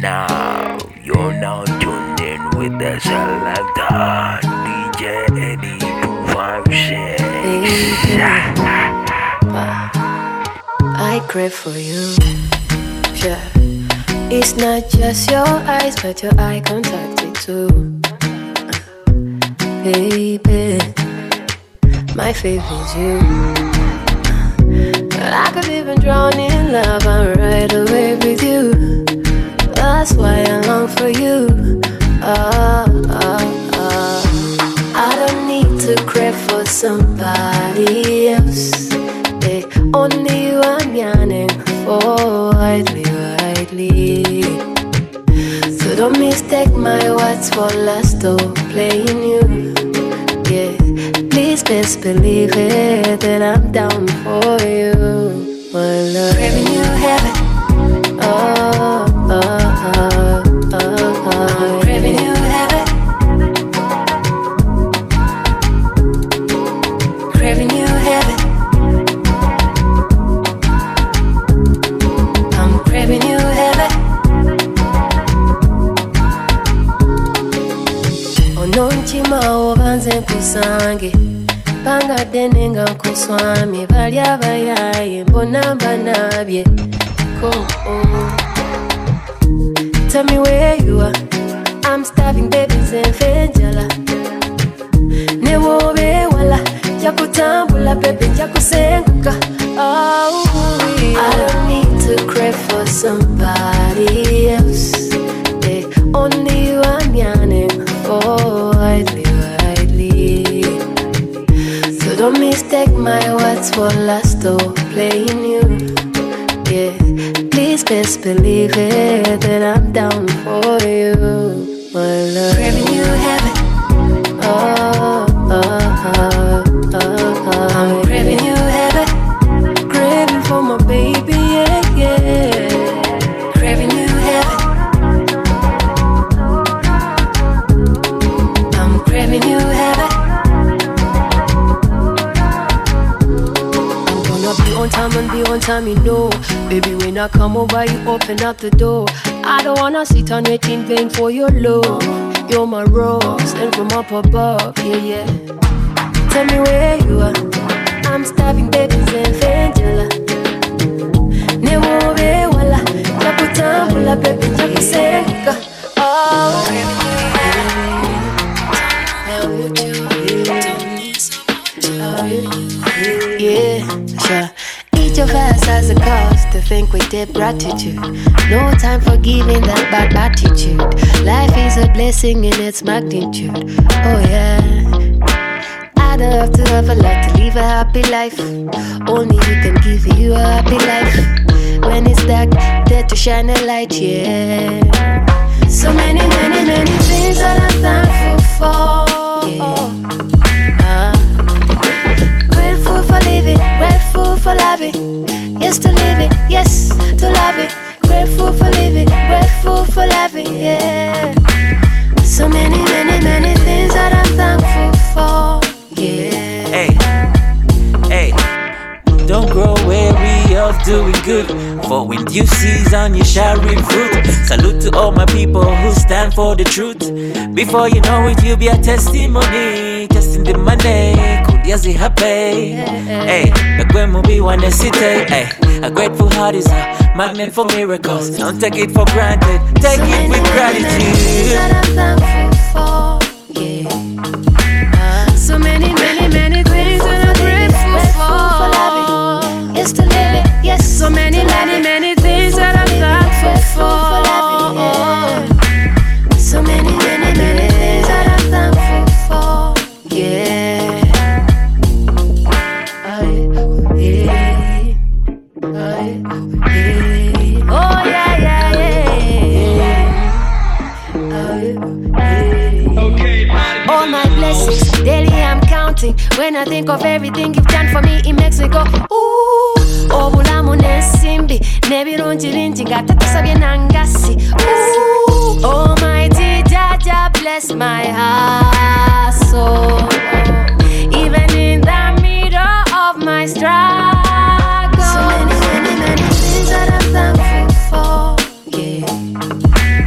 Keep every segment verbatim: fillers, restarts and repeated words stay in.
now, you're now tuned in with the selector D J Eddie two five six. I crave for you, yeah. It's not just your eyes, but your eye contact too, baby. My favorite's you. I could even drown in love and right away with you. That's why I long for you. Oh, oh, oh. I don't need to crave for somebody else. Hey, only you I'm yearning for, widely, widely. So don't mistake my words for lust or playing you. Yeah, please best believe it that I'm down for you, my love. Craving you heaven. Oh, oh, oh, oh, oh. I'm craving you heaven. Craving you heaven. I'm craving you heaven. Ononchima obanze nkusange panga denenga nkuswami bali abayaye mbona mbanabye ko. Tell me where you are. I'm starving babies and fenjala. Newobe wala jakutambula pepe jakusenguka. Oh, I don't need to crave for somebody else. Hey, only you I'm yearning for, widely, widely. So don't mistake my words for lust or playing you. Yeah, please best believe it that I'm down for you, my love. Craving you heaven. Oh, oh, oh, oh, oh. I'm craving you heaven. Craving for my baby, yeah, yeah. Craving you heaven. I'm craving you heaven. I'm gonna be on time and be on time, you know. Baby, when I come over, you open up the door. I don't wanna sit and wait in vain for your love. You're my rose, and from up above, yeah, yeah. Tell me where you are. I'm starving babies and fenjala. Newobe wala jakutambula pepe jakusenguka. Oh, yeah, sure. Each of us has a cause to think with deep gratitude. No time for giving that bad attitude. Life is a blessing in its magnitude. Oh yeah, I'd love to have a lot to live a happy life. Only you can give you a happy life. When it's dark, there to shine a light, yeah. So many, many, many things that I'm thankful for, yeah. uh, Grateful for living, grateful for loving. Yes to living, yes to loving. Grateful for living, grateful for loving, yeah. So many, many, many things that I'm thankful for, yeah. Hey, hey, don't grow weary of doing good, for in due season you shall reap fruit. Salute to all my people who stand for the truth. Before you know it, you'll be a testimony. Testing the money, kudiazi happy. Hey, nakwemu be one city. Hey, a grateful heart is a magnet for miracles. Don't take it for granted, take so it with gratitude. That I'm thankful for, yeah. So many, many, many things that I'm grateful for, loving. Yes to living, yes. So many, many, many things that I'm thankful for, yeah. So many, many, many things that I'm thankful for, yeah. I, yeah. I, yeah. Oh yeah, yeah, yeah. I, yeah. All my blessings, daily I'm counting. When I think of everything you've done for me, it makes me go, ooh. Obulamu nesimbi, nebirungi bingi ngatatusabye nangasi. Ooh, Almighty Jaja, bless my heart, so even in the middle of my struggle. So many, many, many things that I'm thankful for, yeah.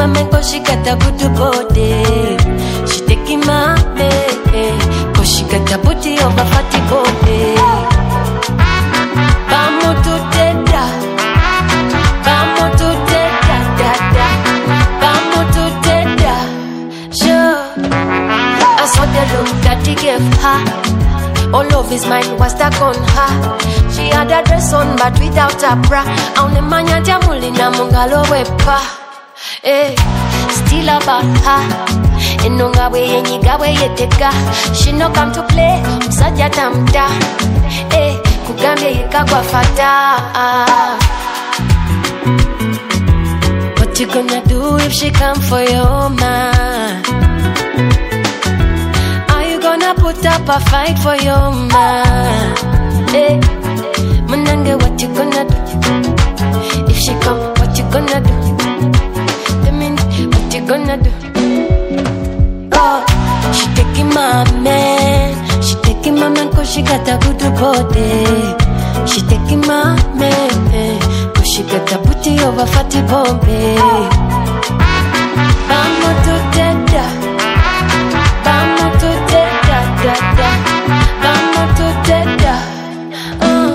my man cause she got a good body. She taking my man cause she got a booty over fatty body. Vamos to Teda, vamos to Teda, da da. Vamos to Teda, sure. I saw the look that he gave her. All of his mind was stuck on her. She had a dress on but without a bra. Only manya jamulina mungalo wepa. Eh, still about her. Enonga we yenyiga we yeteka. She no come to play. Usaja tamta. Eh, kugambye yekagwa fata. What you gonna do if she come for your man? Are you gonna put up a fight for your man? Eh, Mananga, what you gonna do? If she come, what you gonna do? I mean, what you gonna do? Oh, she taking my man. She taking my man cause she got a good body. She taking my man cause she got a booty over fatty Bombay. Vamos to Teda, vamos to Teda, da da. Vamos to Teda. Uh,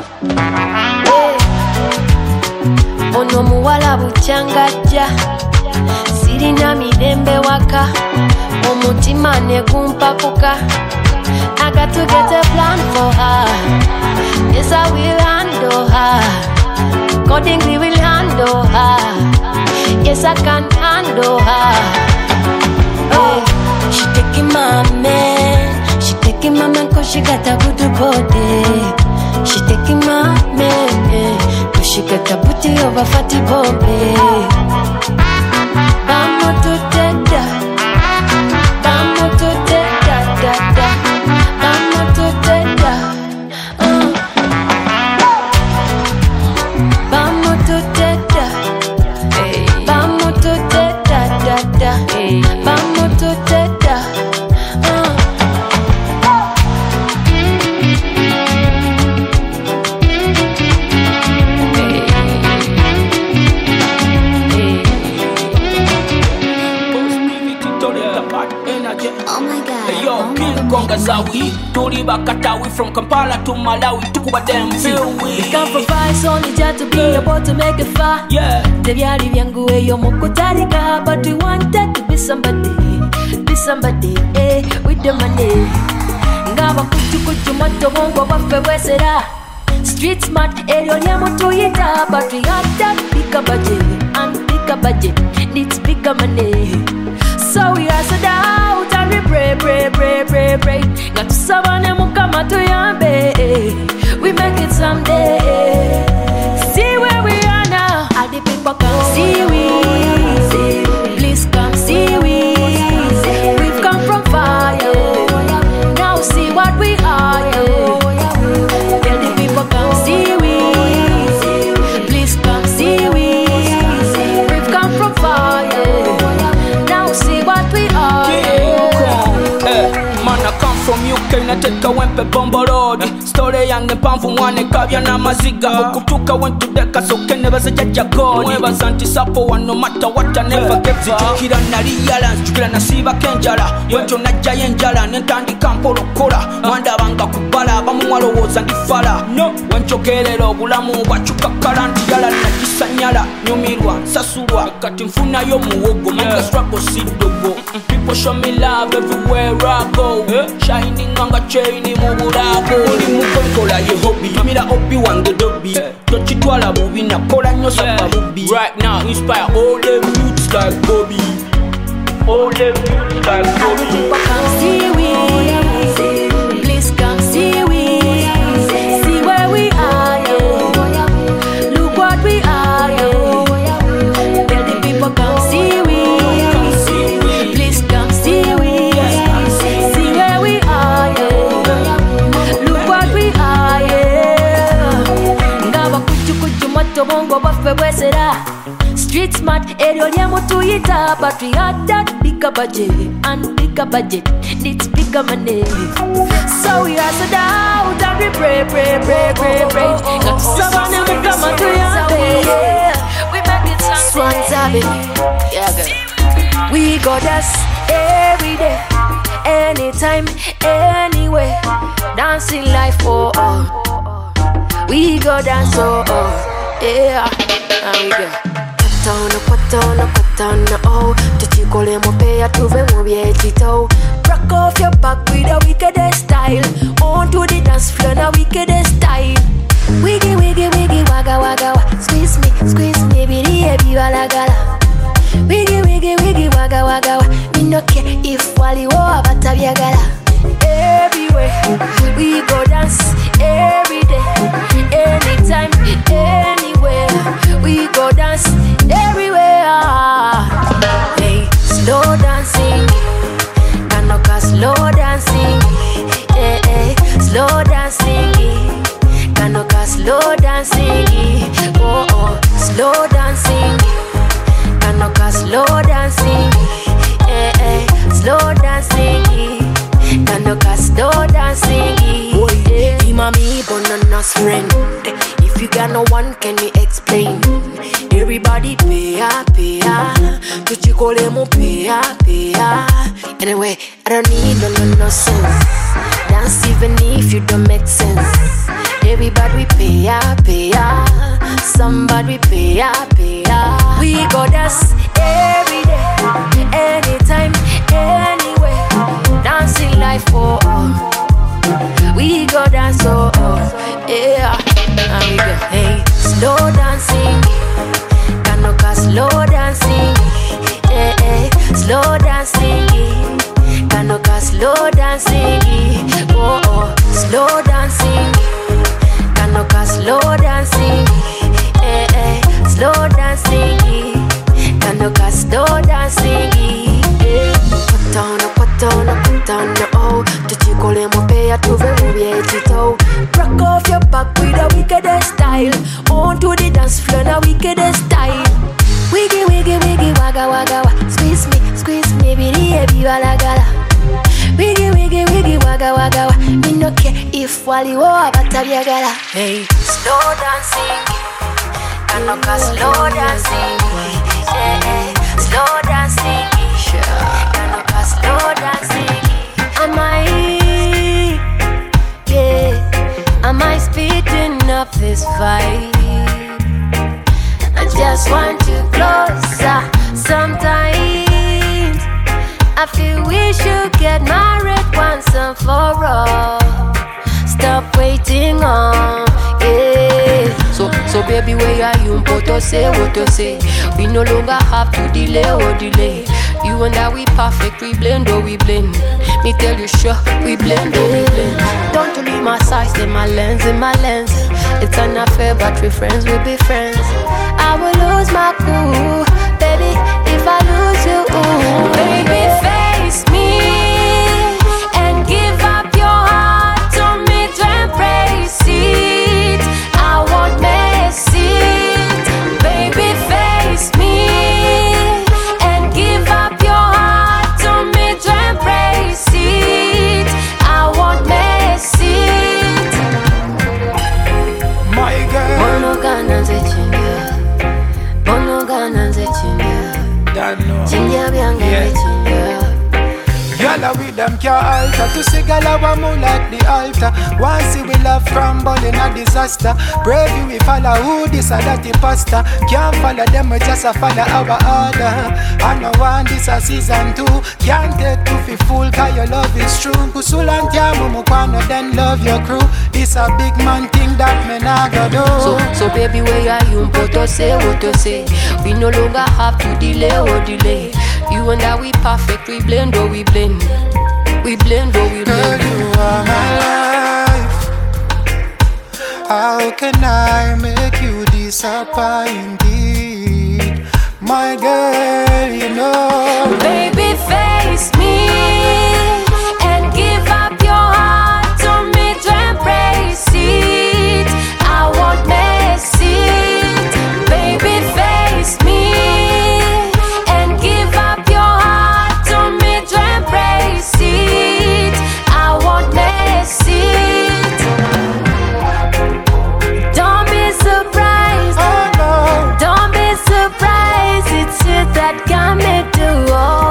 hey. Ono muwala buchangaja, sirina mirembe waka, omutima negumpakuka. I got to get a plan for her. Yes, I will handle her. Accordingly, will handle her. Yes, I can handle her. Oh, she taking my man. She taking my man cause she got a good body. She taking my man cause she got a booty over fatty Bombay. Vamos to Teda, vamos to Teda, da da. Vamos to Teda, uh. Vamos to Teda, hey. Vamos to Teda, da da. Hey. Vamos to Teda, uh. Oh my God. Hey, yo, King Konga Zawi, Turi Bakatawi from Kampala to Malawi, Tukuba them feel we. We can provide only just to be able to make it far. Yeah. Tebyali byangu eyo mukutalika, but we wanted to be somebody, be somebody, eh, with the money. Ngaba kuchu kuchu moto bongo baffe bwesera. Street smart eryo lyamutuyita, but we had that bigger budget and bigger budget needs bigger money. So we hustle out and we pray, pray, pray, pray, pray. Got to sabane mukama tuyambe. We make it someday. See where we are now. All the people come see we. Please come see we. We've come from fire. Now see what we are. Tell the people come see we. Please come see we. We've come from fire. Now see what we are. Hey, man, I come from U K, nateka wempe bombo road. Story yange mpanvu mwane kabya na maziga. Okutuka wentu deka sokene baseja jakoni. Mweba zanti sapo one no matter what I never get. Zichukira naliyala, zichukira nasiba kenjala. Wenjo najja yenjala, nentandika mpolokora. Mwanda banga kubala, bamu mwalowoza ndifala. No, wenjo kelelo bulamu bachuka kalanti yala najisanyala. Nyumirwa, sasurwa, kati mfuna yo muwogo. Manga struggle sidogo. People show me love everywhere I go. Shining on a chain mu bulago. Oli mukonkola ye hobby. Mira obi wange dobi. Tochitwala bubi nakola nnyo sapa bubi. Right now inspire all them youths like Bobby. All them youths like Bobby. People come see we. Please come see we. See where we are, yeah. Look what we are, yeah. Tell the people come see we. Please come see we. See where we are, yeah. Look what we are, yeah. Ngaba kuchu kuchu moto bongo baffe bwesera. Street smart eryo lyamutuyita, but we had that bigger budget and bigger budget needs bigger money. So we hustle out and we pray, pray, pray, pray, pray. Got someone who come to your day. We make it sound Swans Avenue. Yeah, girl. We go dance every day, anytime, anywhere. Dancing life, oh oh. We go dance, oh oh. Yeah, and we go. Patona, patona, patona, oh. Tuchikole mopea tuve mobie chito. Rock off your back with a wickedest style. On to the dance floor, now wickedest style. Wiggy, wiggy, wiggy, wagga, wagga, wagga. Squeeze me, squeeze me, bidi, ebi, wala, gala. Wiggy, wiggy, wiggy, wagga, wagga, wagga. Me no care if wali wo abatabia gala. Everywhere we go dance, every day, anytime, anywhere. We go dance everywhere. Hey, slow dancing, kanoka slow dancing. Hey, hey, slow dancing, kanoka slow dancing. Oh oh, slow dancing, kanoka slow dancing. Hey, hey, slow dancing. Kanoka slow dancing. Oh yeah, him and me banana's friend. If you got no one, can you explain? Everybody pay up, pay up. Tuchikole mo pay up, pay up. Anyway, I don't need no no no sense. Dance even if you don't make sense. Everybody pay up, pay up. Somebody pay up, pay up. We go dance every day, anytime, anywhere. Dancing life, oh oh. We go dance, oh oh. Yeah, and we go. Hey, slow dancing, kanoka slow dancing. Hey, hey, slow dancing, kanoka slow dancing. Oh oh, slow dancing, kanoka slow dancing. Hey, hey, slow dancing, kanoka slow dancing. Yeah. Put on a, put on a, put on a, oh. Tuchikole mopea tuve mubie chito. Rock off your back with a wickedest style. On to the dance floor, now wickedest style. Wiggy, wiggy, wiggy, wagga, wagga, wagga. Squeeze me, squeeze me, bidi, ebi, wala, gala. Wiggy, wiggy, wiggy, wagga, wagga, wagga. Me no care if wali wo abatabia gala. Hey, slow dancing, kanoka slow dancing. Yeah, yeah, slow dancing. Kanoka slow dancing. Am I, yeah, am I speeding up this fight? I just want you closer. Sometimes I feel we should get married once and for all. Stop waiting on, yeah. So, so baby, where are you? What to say, what to say? We no longer have to delay or delay. You and I, we perfect, we blend or we blend. Me tell you sure, we blend or we blend. Don't you leave my size, in my lens, in my lens. It's an affair, but we friends, we'll be friends. I will lose my cool, baby, if I lose you. Ooh. Baby, face me and give up your heart to me to embrace it. I won't miss it. Baby, face me and give up your heart to me to embrace it. I won't miss it. My girl, Bono gana ze chinga, bono gana ze chinga, that no. chinga bianga ze chinga. Gala with them can't alter. To see gala wa more like the altar. Once see we love from in a disaster. Brave you we follow who this a that imposter. Can't follow them we just a follow our order. I know one this a season two. Can't take to fi fool cause your love is true. Kusulan tiamu mukwano then love your crew. This a big man thing that me nah go do. So, so baby, where are you? What to say, what to say? We no longer have to delay or delay. You and I, we perfect, we blend or we blend. We blend or we blend. Girl, you are my life. How can I make you disappointed? My girl, you know. Baby, face me and give up your heart to me to embrace it. I won't miss it. Baby, face me and give up your heart to me to embrace it. I won't miss it. Don't be surprised. Oh no. Don't be surprised. It's it that got me to all.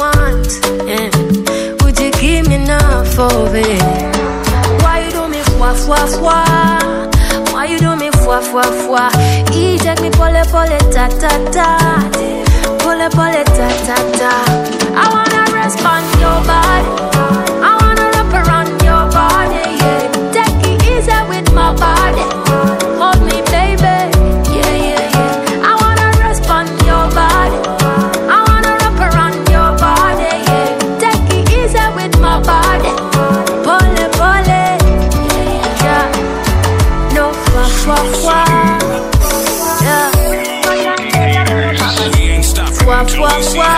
want? Yeah. Would you give me enough of it? Why you do me fwa fwa fwa? Why you do me fwa fwa fwa? He take me pole pole ta ta ta, pole pole ta ta ta. I wanna rest on your body, I wanna wrap around your body, yeah. Take it easy with my body, hold me baby, yeah yeah yeah. I wanna rest on your body, I wanna wrap around your body, yeah. Take it easy with my body, pole pole, yeah yeah. No fwa fwa fwa, yeah. Fwa fwa fwa.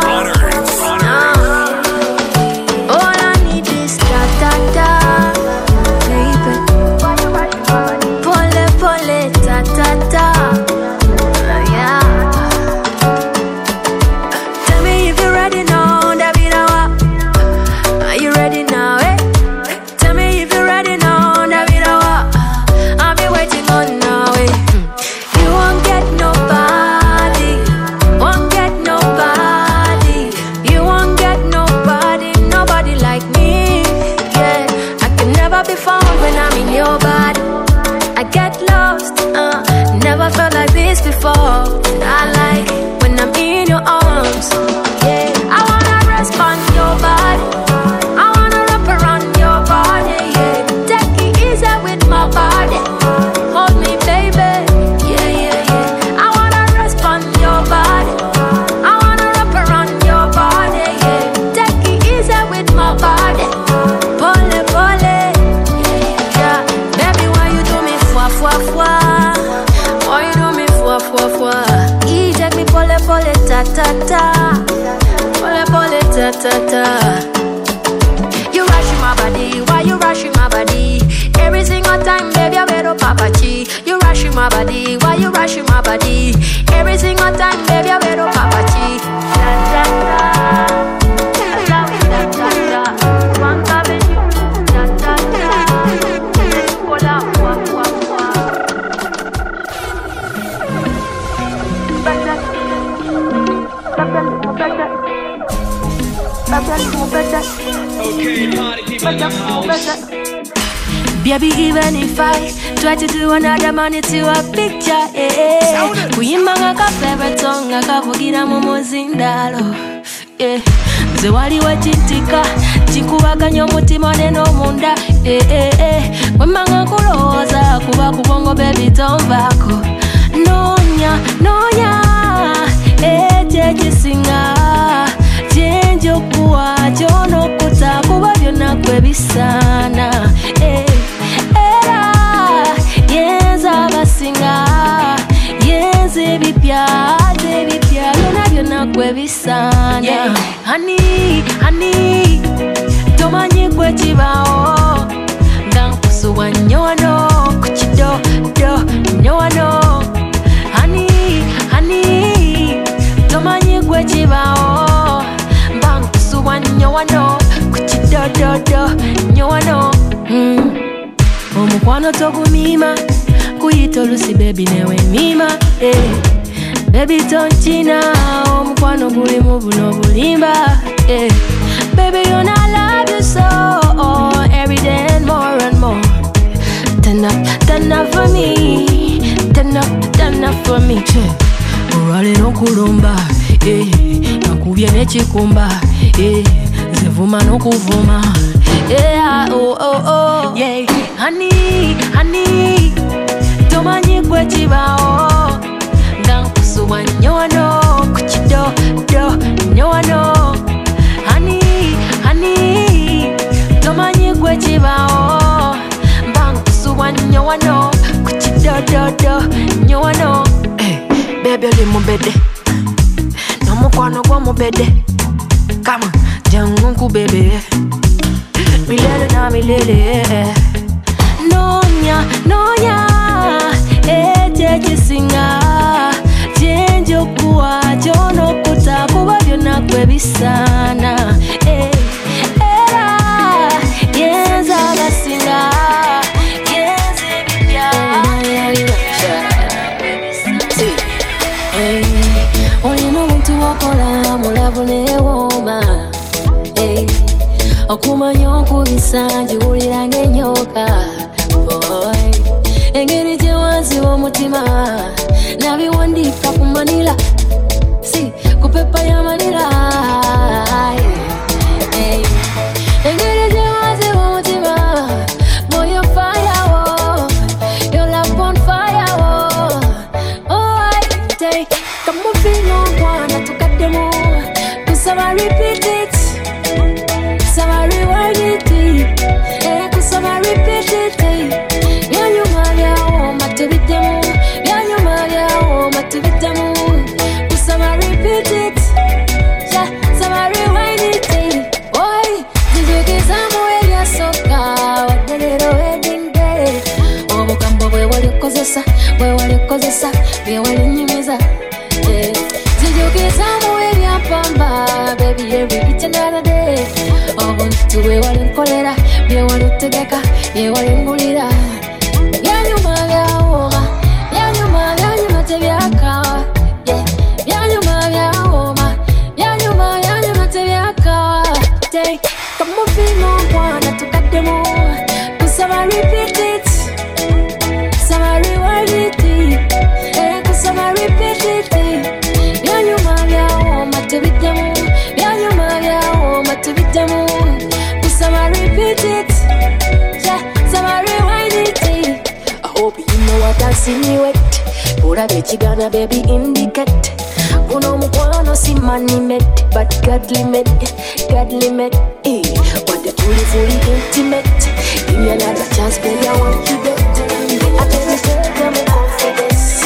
Before. I like it when I'm in your arms. Yeah, I wanna rest on your body, I wanna wrap around your body. Yeah, take it easy with my body, hold me baby. Yeah yeah yeah. I wanna rest on your body, I wanna wrap around your body. Yeah, take it easy with my body, pole pole. Yeah yeah. Baby, why you do me fwa fwa fwa? Why you do me fwa fwa fwa? He take me pole pole ta ta ta, pole pole ta ta ta. You rushing my body, why you rushing my body? Every single time, baby, I better papa chi. You rushing my body, why you rushing my body? Every single time, baby, I better papa chi. Ta ta ta, ta ta ta ta. One cabbage, ta ta ta. Cola fwa fwa fwa. Okay, party people in the house. Baby, even if I try to do another money to a picture, eh, kuyimanga ka favorite song akavugira mu muzindalo, eh, nze waliwo kitika kikubaganya omutima neno munda, eh, eh, eh, wemanga kulowooza kuba kubongo baby tonvaako, nonya nonya ekye kisinga kyenjo kuwa kyonokuta kuba byonna kwe bisaana, eh, era yenza abasinga yenza ebipya ebipya byonna byonna kwe bisaana. Hani hani tomanyi gwe kibaawo nga nkusuwa nnyo wano ku kido do nnyo wano. Hani hani tomanyi gwe kibaawo mba nkusuwa nnyo wano ku kidododo nnyo wano. mm. Omukwano togumiima kuyita olusi baby newe miima, eh. Baby tonchina omukwano gulimu buno bulimba, eh. Baby you know I love you so, oh, every day and more and more. Turn up, turn up for me, turn up, turn up for me. Olwale n'okulumba, eh, nakubye n'ekikumba, eh, nze vuma n'okuvuma, yeah, oh, oh, oh, yeah. Honey, honey, tomanyi gwe kibaawo nga nkusuwa nnyo wano ku kidodo nnyo wano. Honey, honey, tomanyi gwe kibaawo mba nkusuwa nnyo wano ku kidododo nnyo wano. Baby oli mubede n'omukwano gw'omubede, kama jangu nkubebe milele na milele. Nonya nonya ekye kisinga kyenjo kuwa kyonokuta kuba byonna kwe bisaana, eh, era yenza abasinga yenza ebipya. Olina omuntu wakola mulabu newooma, okumanya okubisa njiwulira ng'enyoka. Boy, engeri gye wanziba omutima nabiwandiika ku manila, si ku pepa ya manila. Hey, engeri gye wanziba omutima, boy you're fire, oh, your love on fire, oh. Oh, I take come on, feel no one to cut them all. Cause I repeat it, so I rewind it, eh? Cause I repeat it, yeah you my yeah, my to be them, yeah you my yeah, my to be them. Cause I repeat it, yeah, so I rewind it, boy. Did you get some way ya soka? What the little wedding day? Oh, bukambo we wali kozesa, we wali kozesa, we wali nyimeza. Did you get some way ya pamba, baby, every each another day? Oh, to we wali kolera, we wali tegeka, we wali ngulira. Ya nyuma ya oma, ya nyuma ya nyuma tebyaka, yeah. Ya nyuma ya oma, ya nyuma ya nyuma tebyaka. Take, come on, feel no one to cut them all. Cause I repeat it, so I rewind it, eh? Cause I repeat it, ya nyuma ya oma to beat them all, ya nyuma ya oma to beat them all. Cause I repeat it, yeah, so I rewind it. I hope you know what I see me wet. Pura bechigana baby indicate. Uno mukwano si money met, but godly met, godly met. Eh, what the truly fully intimate. Give me another chance, baby, I want you to get. I tell you, girl, come and confidence.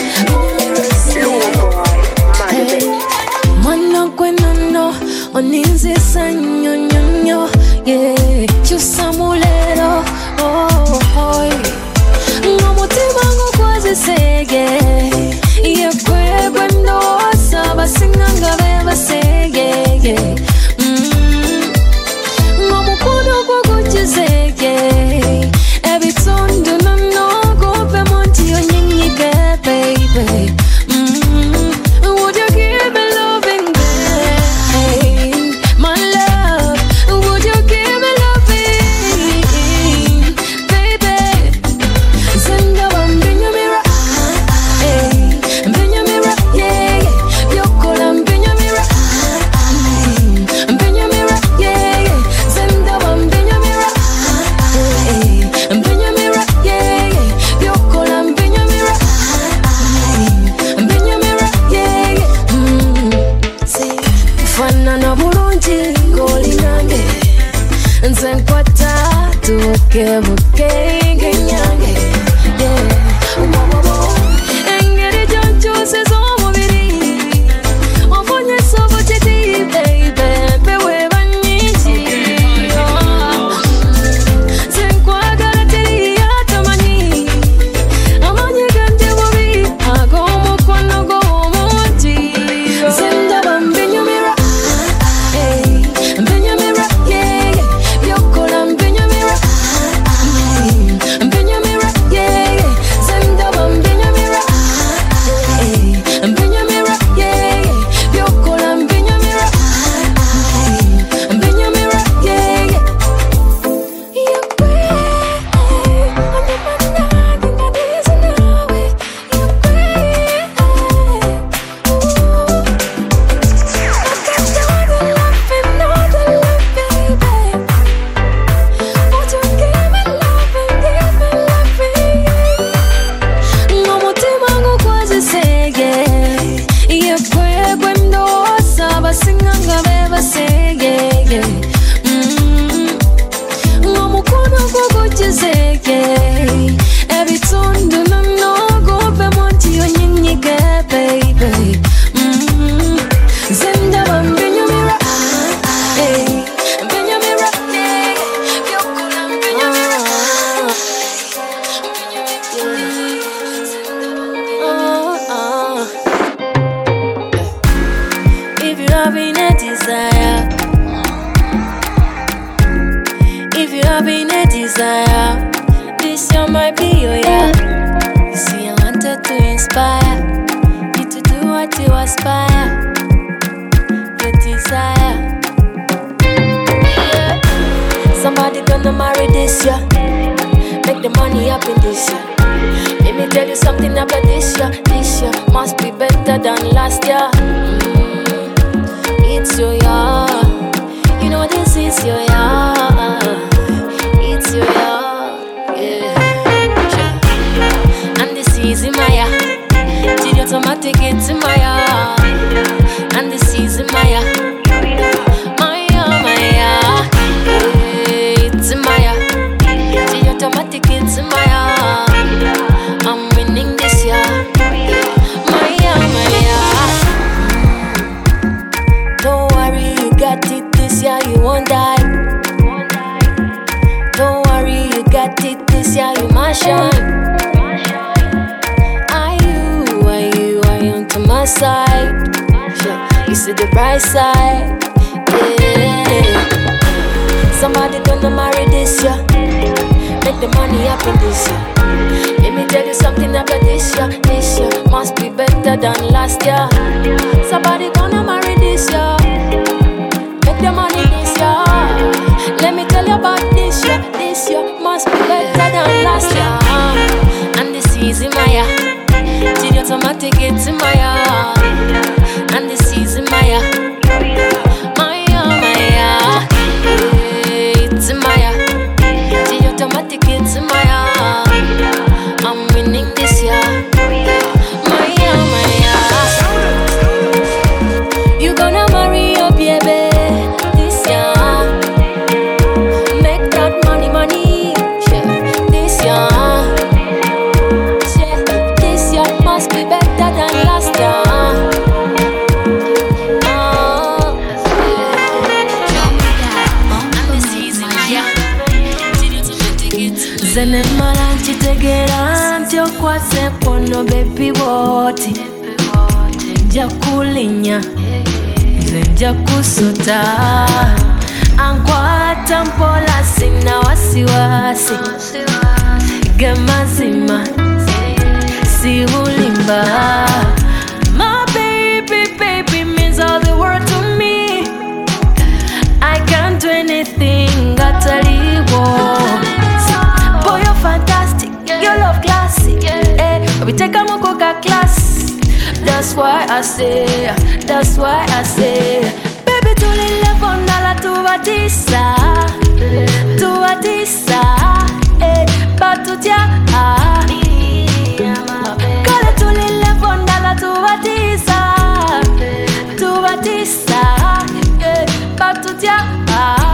Hey, mano kwenano, oninze sanyo nyonyo, yeah. Chusa mulero, oh, oh. Ngomutima ngokwazi sege, iye kwe kwendo saba singanga beba sege, yeah. Mm. Ngomukuno kwa kuchizege, ebitundu nono gope monti onyinike, baby. Mm. Would you give me loving, babe? My love, would you give me loving, baby? Send a one in your mirror, hey, in your mirror, yeah, yeah. You're cool, I'm in your mirror, I'm in your mirror, yeah, yeah. Send a one in your mirror, hey, I'm in your mirror, yeah, yeah. You're cool, I'm in your mirror, I'm in your mirror, yeah, yeah. Mm. See, fanana bulungi ng'olinange, nze nkwata tubuke buke ng'ennyange, yeah. Wowowo, engeri gy'onkyusiza omubiri, ofunyisa obutiti, baby, mpeweeba nnyingi, oh. Nze nkwagala teri yatamanyi, amanyi gandi bubi ag'omukwano gw'omungi. Nze ndaba mbinyumira, hey, mbinyumira, yeah, yeah. Byokola mbinyumira, mm, mbinyumira, yeah, yeah. Nze ndaba mbinyumira, hey, mbinyumira, yeah, yeah. Byokola mbinyumira, mm, mbinyumira, yeah, yeah. Singanga beba sege, yeah. Mm. Ngomukono gukuzege, ebitundu nono gope monti onyinike, baby. Mm. Zendaba mbinyumira, hey, mbinyumira, yeah. Byokola mbinyumira, oh, oh. If you're having a desire, if you're having a desire, this year might be your year. You see, I wanted to inspire you to do what you aspire, your desire. Yeah. this year. Make the money happen this year. Let me tell you something about this year. This year must be better than last year. Mm, it's your year. You know this is your year. It's your year. Yeah. And this is my year. Till the automatic it's my year. And this is my year. My year, my year. Yeah, it's my year. Till the automatic it's my year. I'm winning this year. My year, my year. Don't worry, you got it this year, you won't die. Don't worry, you got it this year, you must shine. Are you, are you, are you onto my side? You see the bright side, yeah. Somebody gonna marry this year. Make the money happen this year. Let me tell you something about this year. This year must be better than last year. Somebody gonna marry this year. Make the money this year. Let me tell you about this year. This year must be better than last year. And this is in my year. Till the automatic it's in my year. And this is in my year. My year, my year. It's in my year. Till the automatic it's in my year. I'm winning this year. My year, my year. You gonna marry your baby this year. Make that money, money, yeah, this year. Yeah, this year must be better than last year. Oh, and this is my year. Zene malanchi tegera nti okwase pono baby woti. Nja kulinya, nze nja kusota. Ankwata mpola sina wasiwasi. Gemazima, si ulimba. My baby, baby means all the world to me. I can't do anything, gataliwo. Boy, you're fantastic, you love classic. Eh, we take a mokoka class. That's why I say, that's why I say, baby, to live on la tuvatisa, tuvatisa, eh, batutia, ah, kale to live on la tuvatisa, tuvatisa, eh, batutia, ah.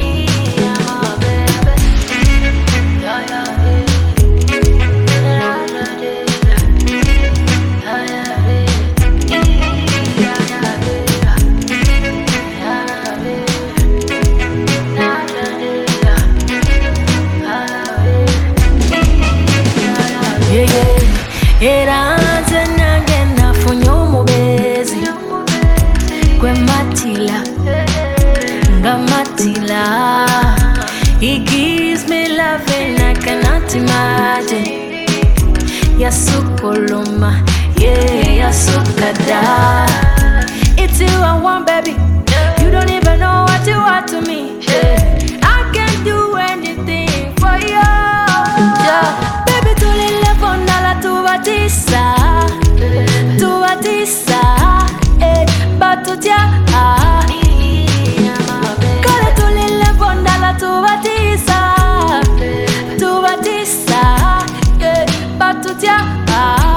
Era nze nange nafunye omubezi gwe matila nga matila. He gives me loving I cannot imagine. Yasukoloma, yeah, yasukada. It's you I want, baby. You don't even know what you are to me. Yeah. I can do anything for you. Yeah. Baby, to live on la tuvatisa, tuvatisa, eh, batutia, ah. Kale to live on la tuvatisa, tuvatisa, eh, batutia, ah.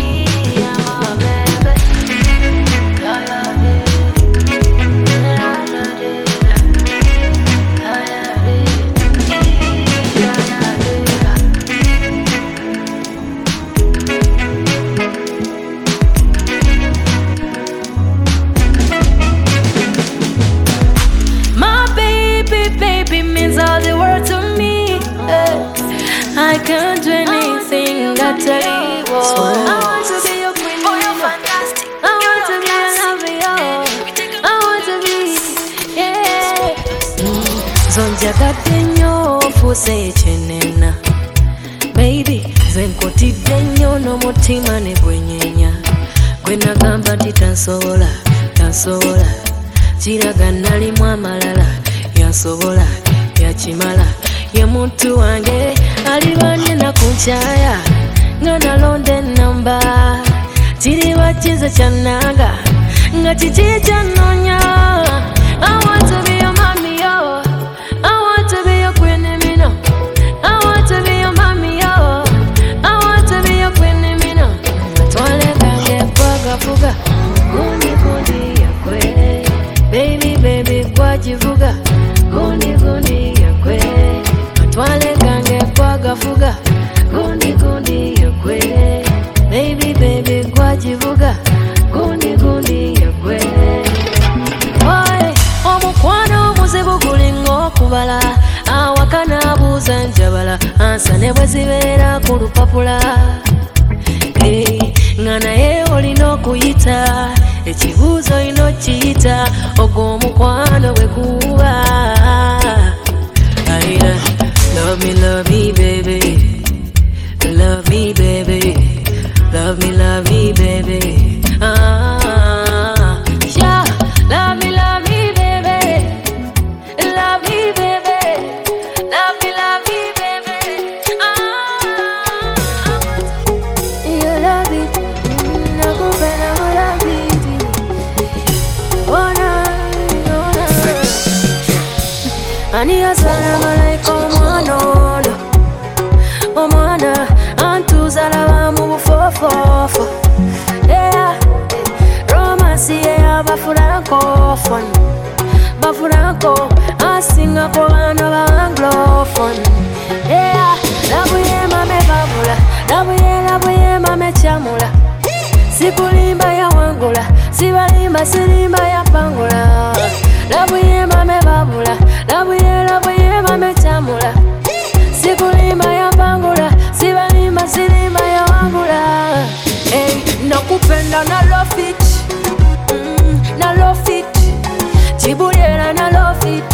I can't do anything, I tell you what. I want to be your queen, oh, you're fantastic. I want to be your lover, I want to be, yeah. Zonjagadde nnyo ofuuse ekyenena. Baby, nze nkutidde nnyo n'omutima ne bwennyenya. Gwe nagamba nti tansobola, tansobola. Kiraga nalimu amalala, yansobola, yakimala. Ye muntu wange alibanye na kunchaya ngana londe namba tiri wachiza chananga ngati chicha nonya. I want to be your mommy, yo. I want to be your queen, me no. I want to be your mommy, yo. I want to be your queen, me no. Twale kange pwaga fuga gundi gundi ya kwe. Baby baby kwa jivuga gundi gundi ya kwe. Twale kange pwaga fuga gundi gundi ya kwe. Baby baby kwa jivuga gundi gundi ya kwe. Oy omukwano muzibu gulingo kubala awakana buza njabala ansane bwezibera ku lupapula. Hey, ngana ye olina okuyita ekibuuzo ino kiyita ogwo omukwano bwe kuba. Love me, love me, baby. Love me, baby. Love me, love me, baby. Ah, yeah. Love me, love me, baby. Love me, baby. Love me, love me, baby. Ah, you love it. No kupenda love it. Oh no, oh no. Ani asalamu alaikum mwana, oh mwana, antuzala mu bufofofo. Yeah, romance yeah bafrancophone, bafranco asinga ko bana ba anglophone. Yeah, love ye mame babula, love ye love ye mame chamula. Sikulimba ya wangula, sibalimba silimba ya pangula. Love ye mame babula, love ye love ye mame chamula. Sikulimba ya pangula, sibalimba silimba ya wangula. Hey, nakupenda na love it, mm, na love it. Chibulera na love it,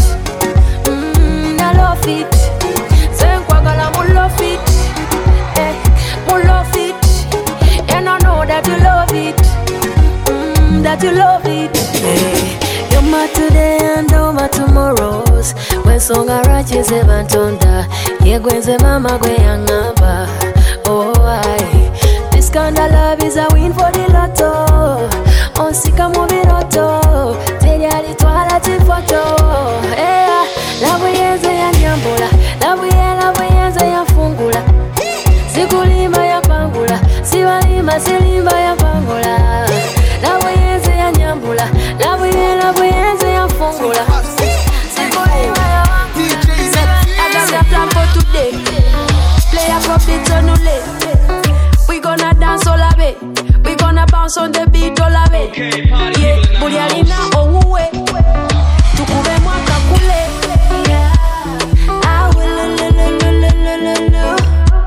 mm, na love it. Senkwagala mu love it, eh, mu love it. And I know that you love it, mm, that you love it. Hey, you're my today and all my tomorrows. When song araches evantonda, ye gwenze mama gwe yangaba. Oh I, this kind of love is a win for the lotto. On sika mu biroto, teri alitwala tifoto. Yeah, love yenze ya nyambula, love ye love yenze ya fungula. Sikulima ya pangula, sibalima silimba ya pangula. Love yenze ya nyambula, love ye love yenze ya fungula. Sikulima ya pangula. I got a plan for today. Play a profit on the late. We gonna dance all of it. We gonna bounce on the beat all of it. Yeah, bulialina ouwe. Tukube mwaka kule. Yeah, I will lo lo lo lo lo lo lo.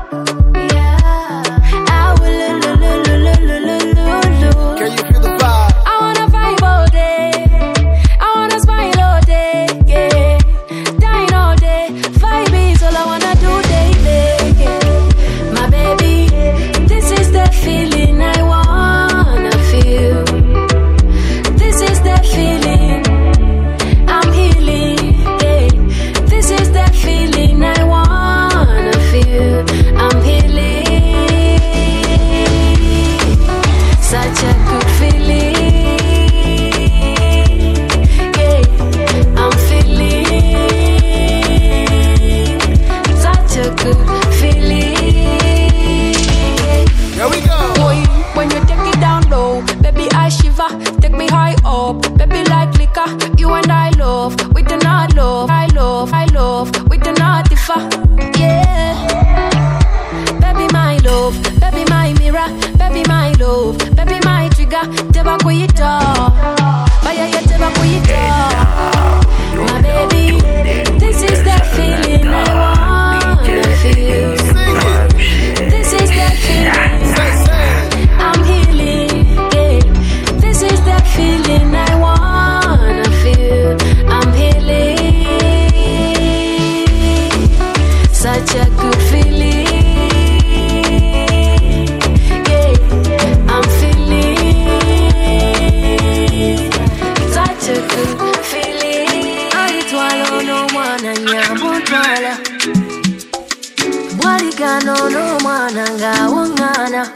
Yeah, I will lo lo lo lo lo lo lo. Can you feel the vibe? I wanna vibe all day. I wanna smile all day. Yeah, dine all day. Vibe is all I wanna do daily. Yeah, my baby, this is the feeling I wanna feel. This is the feeling I'm healing. Yeah, this is the feeling I wanna feel. I'm healing. Such a good feeling. Yeah, I'm feeling such a good feeling. Here we go. Boy, when you take it down low, baby I shiver. Take me high up, baby like liquor. You and I love, with the not love. I love, I love, with the not differ. Yeah, baby my love, baby my mirror, baby my love, baby my trigger. Teba kuita, baya ya teba kuita. My baby, this is the feeling I wanna feel. This is the feeling I'm healing. Yeah, this is the feeling I wanna feel. I'm healing. Such a good feeling. Yeah, I'm feeling such a good feeling. I twallow no one and ya butala. Waligano no mwana nga wongana.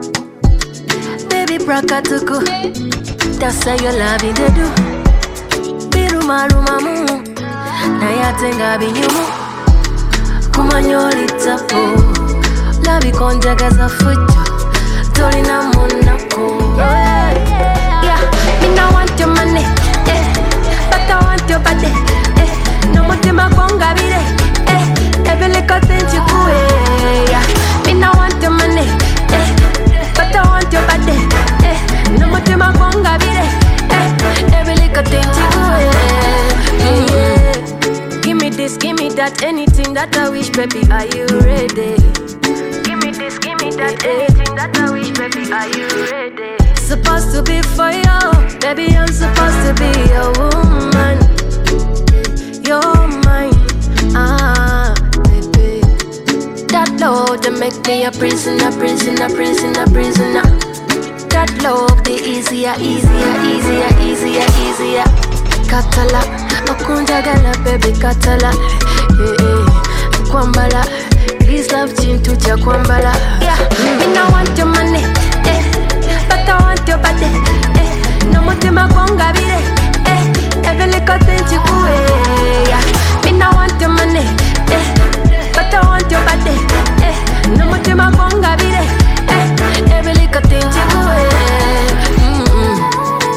Baby brakatuku, that's how you love it to do. Biruma ruma mu, na yatenga binyumu. Kumanyoli tapo, labi konjagaza fujo, tolina monako. Yeah, me no want your money, eh, but I want your body, eh. No mutima konga bire, eh, every little thing you do, eh. Yeah, me no want your money, eh, but I want your body, eh. No mutima konga bire, eh, every little thing you do, eh. Mm-hmm. Give me this, give me that, anything that I wish, baby, are you ready? Give me this, give me that, anything that I wish, baby, are you ready? Supposed to be for you, baby, I'm supposed to be your woman. You're mine, ah, baby. That love, they make me a prisoner, prisoner, prisoner, prisoner. That love, the easier, easier, easier, easier, easier. Katala, okunjagala, baby, katala. Yeah, yeah, kwambala. Please love chintu cha kwambala. Yeah, me no want your money, eh, but I want your body, eh. No mutima konga bire, eh, every little thing you do, eh. Yeah, me no want your money, eh, but I want your body, eh. No mutima konga bire, eh, every little thing you do, eh. Mm-hmm.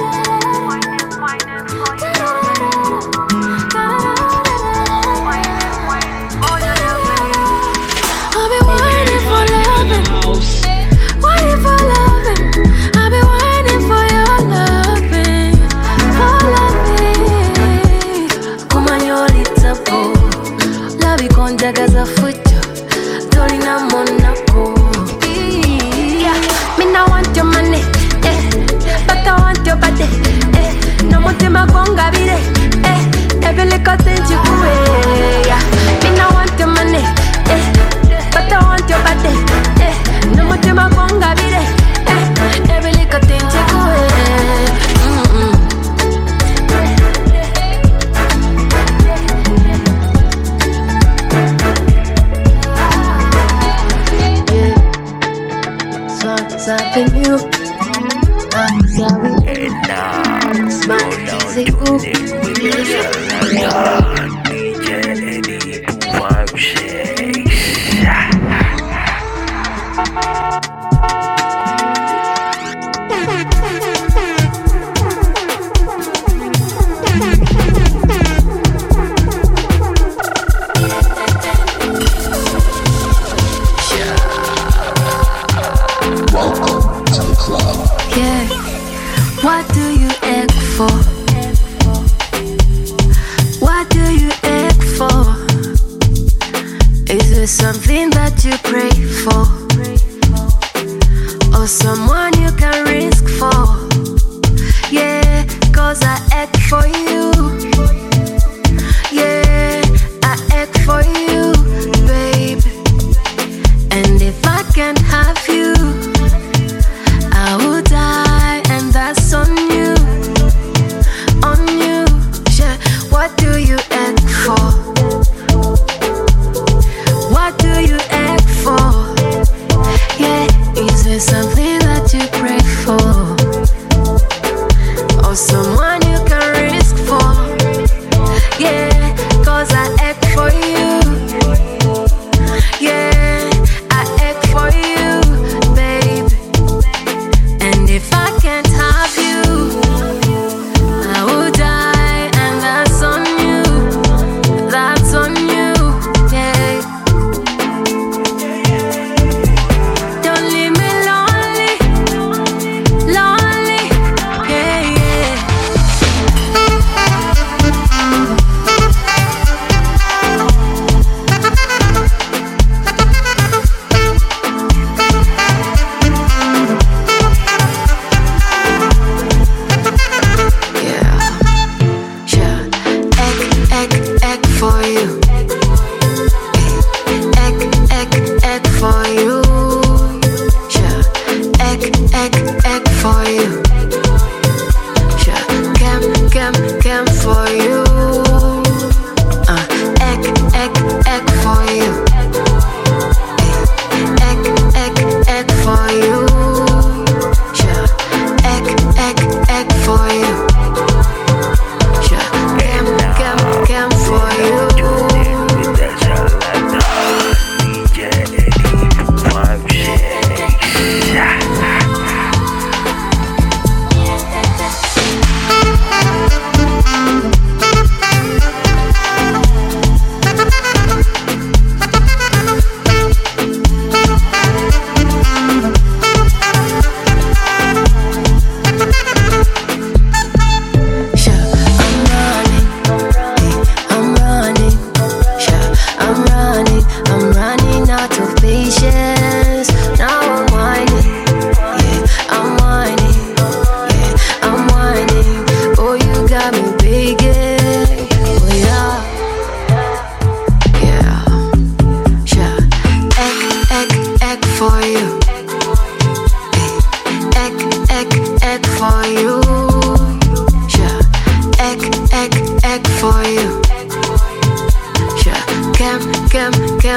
I've been waiting for loving, waiting for loving. I've been waiting for your loving, for loving. Kumanyoli tapo, labi konjagaza fujo, tolina monako. Yeah, me no want your money, eh, but I want your body, eh. No mutima konga bire, eh, every little thing you do, eh. Yeah, me no want your money, eh, but I want your body, eh. No mutima konga bire, eh, every little thing you do, eh. Mm-mm. Yeah, so something new. I'm sorry. And now, Smart you're now easy, tuned ooh. in with the Selector, D J Eddie two five six. Welcome to the club. Yeah, what do you act for? What do you act for? Is it something that you pray for? Or someone you can risk for? Yeah, cause I act for you. Yeah, I act for you, babe. And if I can't have you, I will die, and that's on you, on you. Yeah, what do you act for? What do you act for? Yeah, is there something that you pray for? Or someone you can risk for? Yeah, cause I act for you. Yeah, I act for you, babe. And if I can't have you, I will die, and that's on you,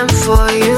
time for you.